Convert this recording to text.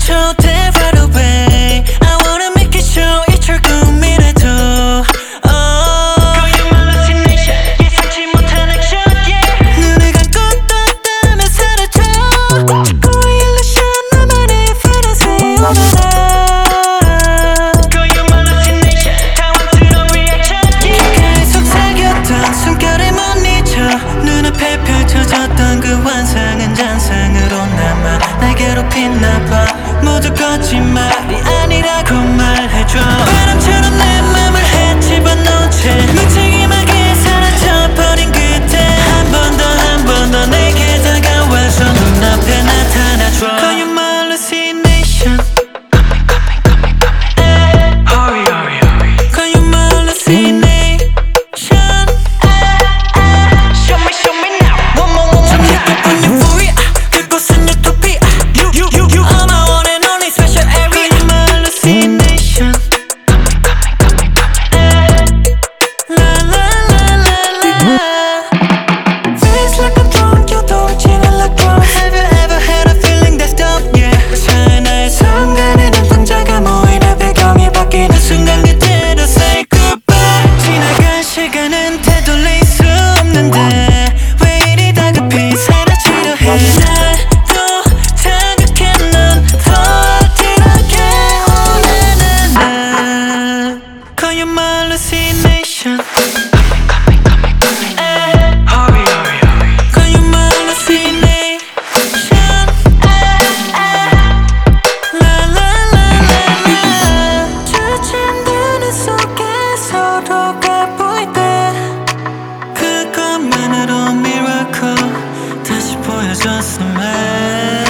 바람처럼 right away I wanna make it show 이 철금이라도 거짓말 hallucination 예상치 못한 액션 yeah 눈을 감고 떴다면 사라져 자꾸 illusion 나만의 fantasy 거짓말 hallucination 당황스러운 reaction yeah 계속 사귀었던 숨결에 못 잊어 눈앞에 펼쳐졌던 그 환상은 잔상으로 남아 날 괴롭히나봐 모두 거짓말이 아니라고 말해줘 바람처럼 내 맘을 헤집어놓은 채 무책임하게 사라져버린 그때 한 번 더 내게 다가와서 눈앞에 나타나줘 Call you my hallucination Hurry hurry hurry Call you my hallucination Show me now One more 잠깐 euphoria 그곳은 utopia You are my one and only special area Call you my hallucination La la la la la Feels like I'm drunk you도 지는 like drunk Have you ever had a feeling that's dope yeah 사나의 순간에 눈동자가 모이는 배경이 바뀌는 순간 그대로 say goodbye 지나간 시간은 되돌릴 수 없는데 왜 이리 다급히 사라지려 해 날도 자극해 넌 더 어지럽게 원하는 날 Call you my hallucination Hurry hurry hurry Call you my hallucination La la la la la 주진 눈은 속에 서로가 보일 때 그것만으로 miracle 다시 보여줬으면